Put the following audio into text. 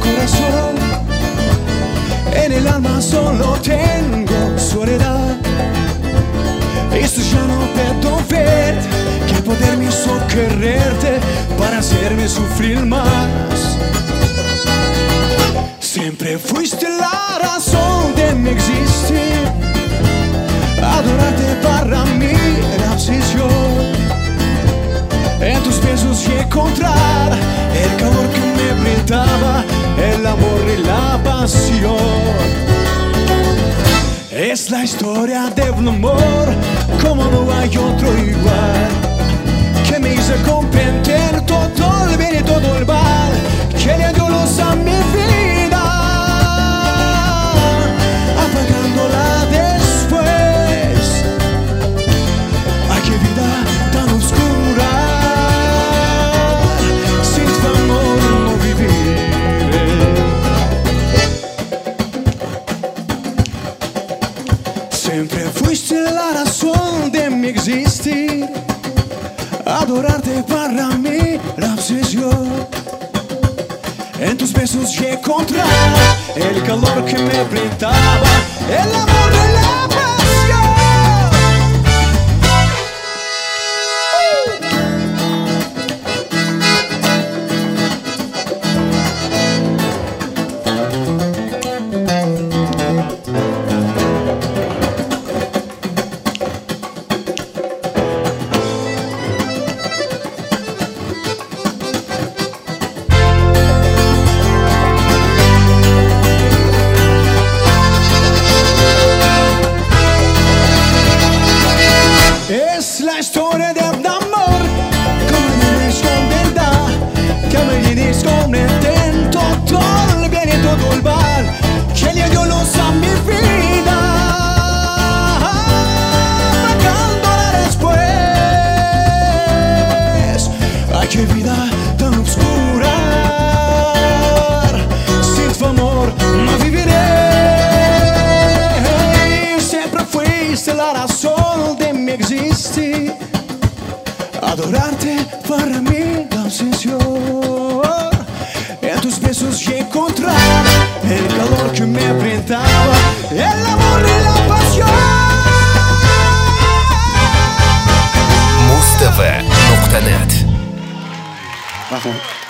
corazón. En el alma solo tengo soledad. Esto ya no puedo ver, que poder me hizo quererte para hacerme sufrir más. Siempre fuiste la razón de mi existir. Adorarte para mí era obsesión. En tus besos y encontrar el calor que me brindaba, el amor y la pasión. Es la historia de un amor como no hay otro igual, que me hizo comprender todo el bien y todo el mal, que le dio luz a mi vida, apagándola después. Ay, qué vida tan oscura, sin tu amor no viviré. Siempre fuiste la razón de mi existir. Adorarte para mí la obsesión. En tus besos y encontrar el calor que me brindaba, el amor y la pasión. Es la historia de un amor como me escondida, que me desconecten todo el bien y todo el mal, que le dio luz a mi vida, apagándola después. Ay, qué vida tan oscura, sin tu amor no viviré. Siempre fuiste la razón de mi existir. Adorarte para mí la obsesión. En tus besos y encontrar el calor que me brindaba, el amor y la pasión. Mustv.net